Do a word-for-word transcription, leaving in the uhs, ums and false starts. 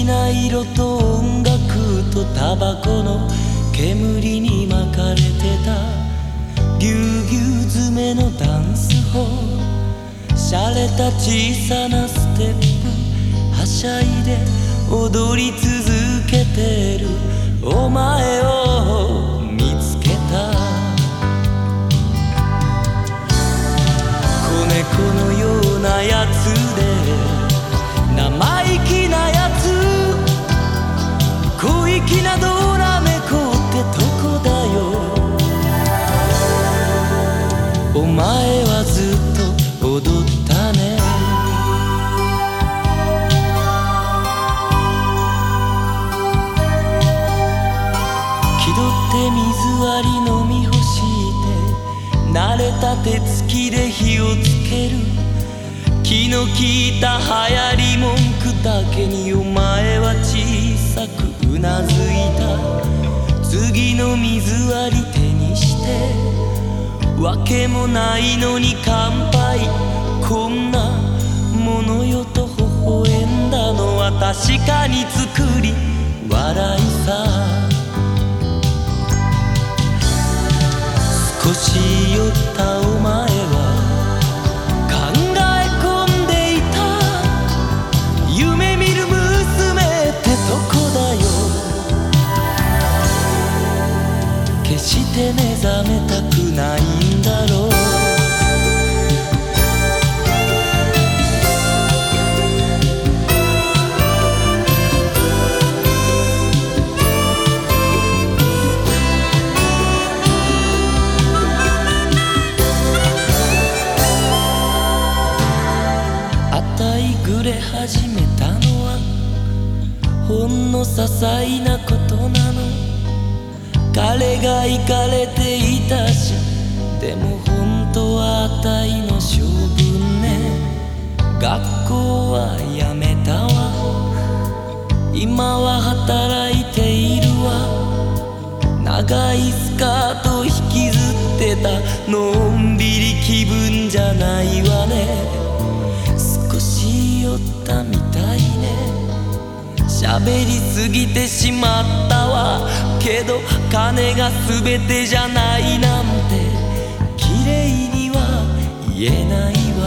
な色と音楽とタバコの煙に巻かれてたぎゅうぎゅう詰めのダンスホール、しゃれた小さなステップはしゃいで踊り続けてるお前を見つけた。子猫のようなやつで生意気なやつ、小粋なドラメコってとこだよ。お前はずっと踊ったね。気取って水割り飲み干して慣れた手つきで火をつける気の利いた流行り文句だけにお前は小さくうなずいた。次の水割り手にしてわけもないのに乾杯、こんなものよと微笑んだのは確かに作り笑いさ。少し酔ったお前は考え込んでいた。夢見る娘ってとこだよ。決して目覚めたくないんだろう。ぐれ始めたのはほんの些細なことなの。彼が行かれていたし、でも本当はあたいの性分ね。学校はやめたわ、今は働いているわ。長いスカート引きずってたのんびり気分じゃないわね。少し酔ったみたいね。喋りすぎてしまったわ。けど金が全てじゃないなんて綺麗には言えないわ。